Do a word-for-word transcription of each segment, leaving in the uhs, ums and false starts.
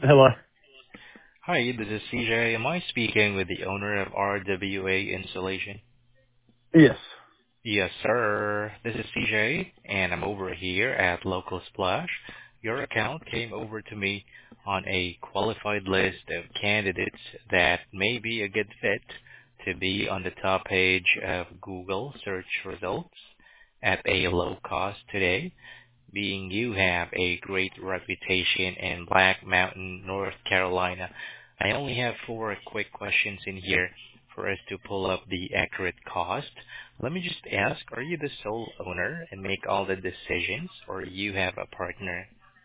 Hello. Hi, this is C J. Am I speaking with the owner of R W A Installation? Yes. Yes, sir. This is C J, and I'm over here at Local Splash. Your account came over to me on a qualified list of candidates that may be a good fit to be on the top page of Google search results at a low cost today, being you have a great reputation in Black Mountain, North Carolina. I only have four quick questions in here for us to pull up the accurate cost. Let me just ask, are you the sole owner and make all the decisions, or you have a partner?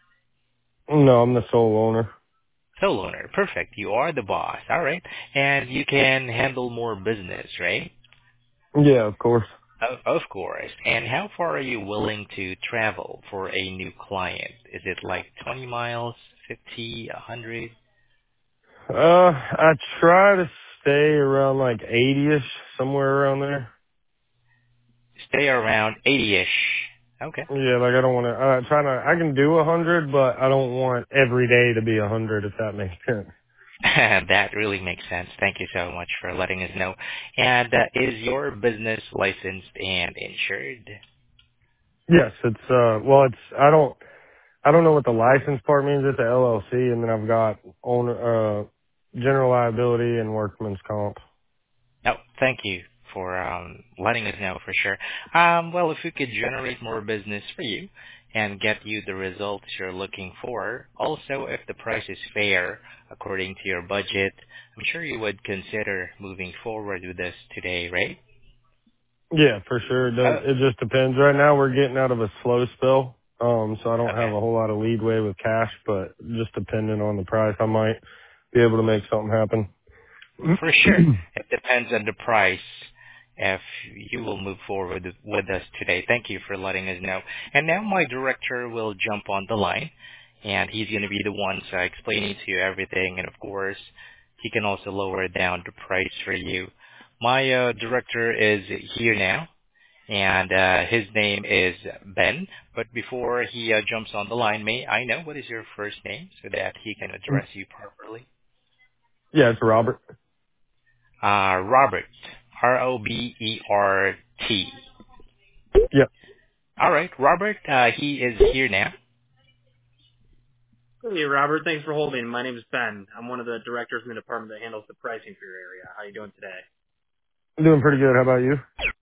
No, I'm the sole owner. Sole owner. Perfect. You are the boss. All right. And you can handle more business, right? Yeah, of course. Of, of course. And how far are you willing to travel for a new client? Is it like twenty miles, fifty, one hundred? Uh, I try to stay around like eighty-ish, somewhere around there. Stay around eighty-ish. Okay. Yeah, like I don't want to, I try to, I can do a hundred, but I don't want every day to be a hundred, if that makes sense. That really makes sense. Thank you so much for letting us know. And uh, is your business licensed and insured? Yes, it's, uh, well, it's, I don't, I don't know what the license part means. It's a L L C, and then I've got owner, uh, general liability and workman's comp. Oh, thank you for um, letting us know for sure. Um, well, if we could generate more business for you and get you the results you're looking for, also if the price is fair according to your budget, I'm sure you would consider moving forward with this today, right? Yeah, for sure. It does. Oh, It just depends. Right now we're getting out of a slow spell. Um, so I don't have okay. a whole lot of leadway with cash, but just depending on the price, I might be able to make something happen. For sure. It depends on the price if you will move forward with us today. Thank you for letting us know. And now my director will jump on the line, and he's going to be the one uh, explaining to you everything. And of course, he can also lower down the price for you. My uh, director is here now, and uh, his name is Ben. But before he uh, jumps on the line, may I know what is your first name so that he can address you properly? Yeah, it's Robert. Uh, Robert. R O B E R T. Yep. All right, Robert, uh, he is here now. Hey, Robert. Thanks for holding. My name is Ben. I'm one of the directors in the department that handles the pricing for your area. How you doing today? Doing pretty good. How about you?